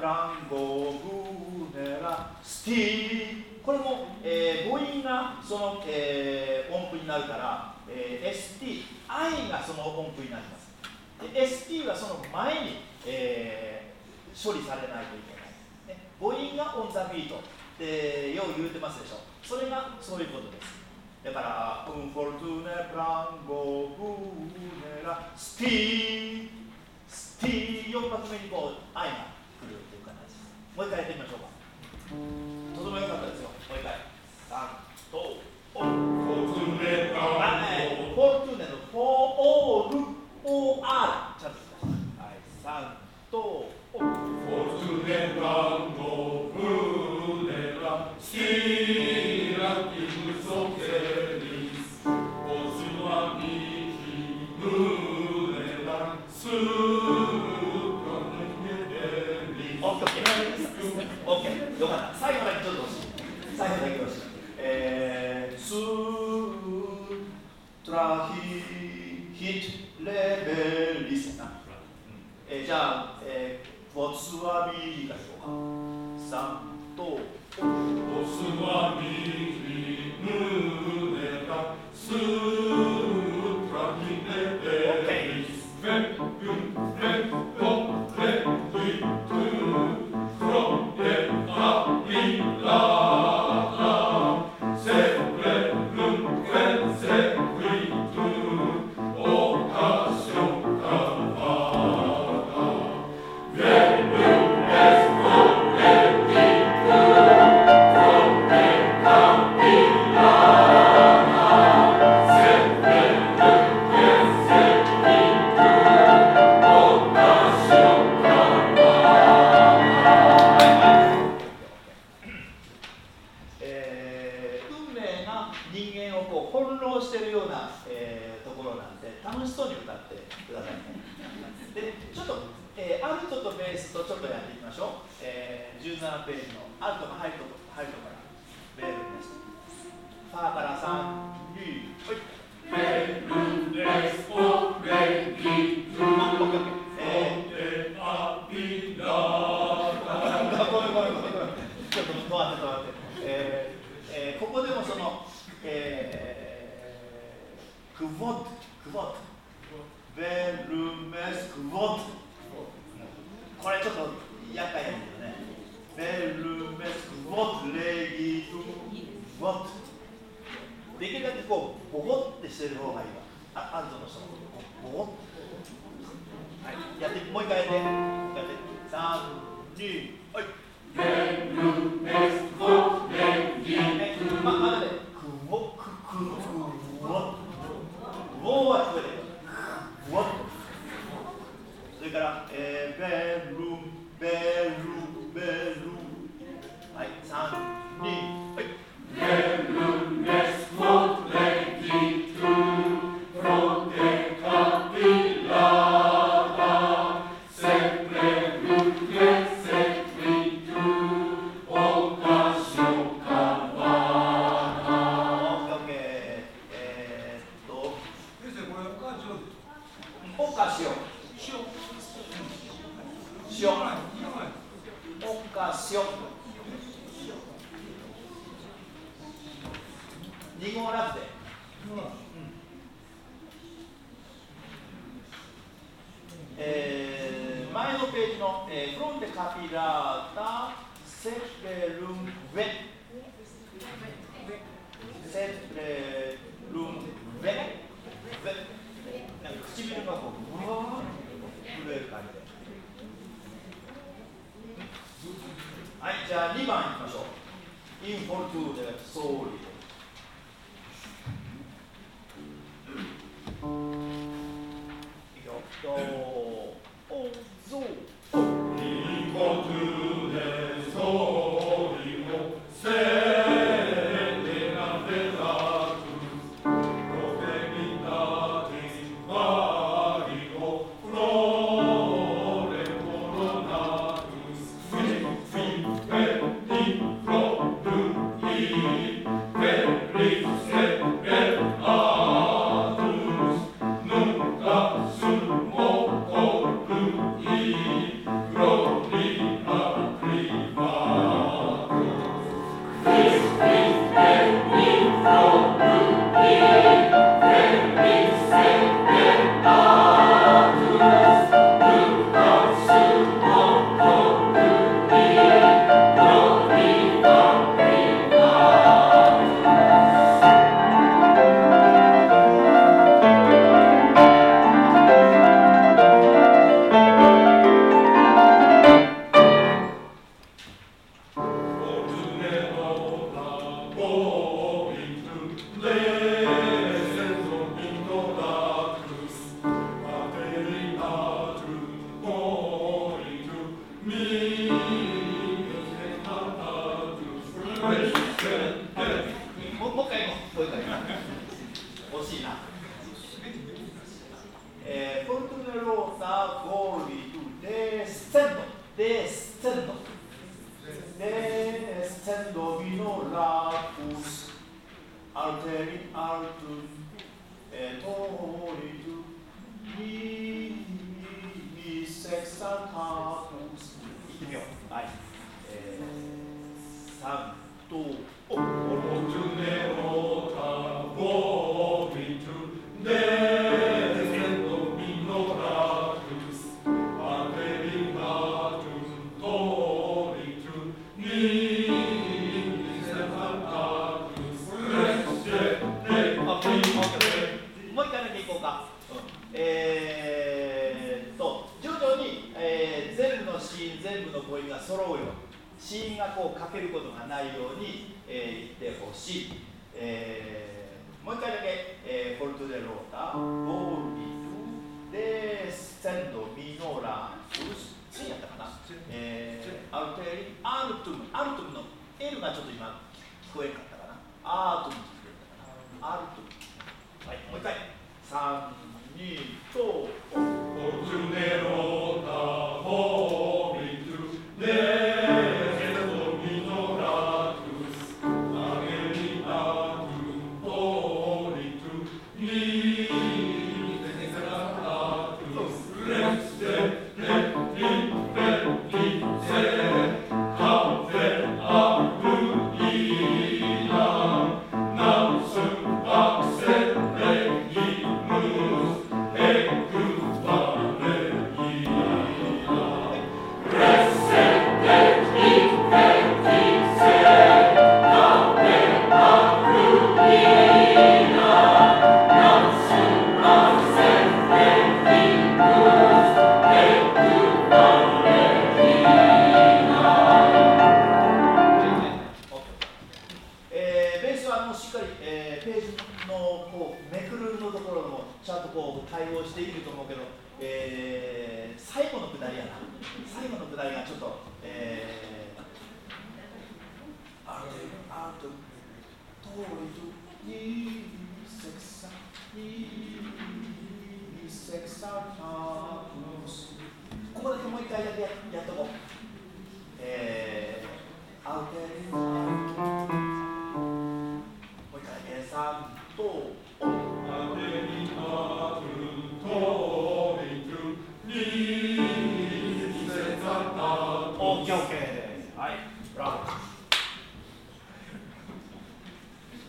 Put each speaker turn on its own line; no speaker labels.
ランゴブネラスティ。これも、母音がその、音符になるから、ST、I がその音符になります。で ST はその前に、処理されないといけない。ね、母音がオンザビートってよう言うてますでしょ。それがそういうことです。だから、フォルトゥネプランゴブネラスティスティ4発目にこう I が来るという形です。もう一回やってみましょうか。とても良かったですよ。もう一回。3とフォルトゥネプランゴフォルトゥネのフォーオール OR ちゃんと言ってください。はい、3とフォルトゥネプランゴブネラスティラティムソケリスオスワミヒムネラスオッケー、よかった。最後だけちょっと欲しい。最後だけ欲しい。ストラヒッレベリスな。じゃあ、ボツワビリがしようか。3とボツワビリムネラストラヒレベリスベンユンレンコレビトゥfrom the Avila, Seplum, Sequitur, Ocasio Cavada, Venum est Colegitur, from the Avila, Seplum, Sequitur, Ocasio人間をこう翻弄しているような、ところなんで楽しそうに歌ってくださいね。でちょっと、アルトとベースとちょっとやっていきましょう。17ページのアルトがハイトからベールです。ファーから3、2、はい。ベルネスオレギトゥアビダごめんちょっと止まって、ここでもそのクボッベルメスクボッこれちょっと厄介なんだけどね。ベルメスクボッレギトゥボッできるだけこうボコってしてる方がいいわ。アルトの人もボコッ、はい、やってもう一回やって3、2、はい。ベルメスクボッレギトゥまだねウォは聞こえてる。ウォそれから、ベルはい、3、2、はい。ベルメスコレギトゥプロテカピラダセプレルケセクリトゥオカショカバナオカシオ2号ラフで、前のページの、フロンテカピラータセプレルンベなんか唇がこううわー震える感じで。はい、じゃあ2番いきましょう。インフォルトゥでソーリいくよ。ドオゾインフォルトゥでソーリをセベ descendo descendo minoratus alteri altum toritu mi sextatus いってみよう。はい。3と徐々に、全部の子音、全部の母音が揃うように、子音がこうかけることがないように、言ってほしい。もう一回だけ、フォルトでロータ、ボーリト、デスセンド、ミノラ、次やったかな、アルテリ、アルトムの L がちょっと今聞こえなかったかな、アートムって聞こえたかな、アルトム。はい、もう一回。3、2、と、オルトネロータ、ボーリト、デ対応していると思うけど、最後のくだりやな。最後のくだりがちょっと、アート、トーリト、ニセクサ、ニセクサタムス。ここだけもう一回だけやっとこう。アウテリもう一回だけ、3と、OK です。はい、ブラボー。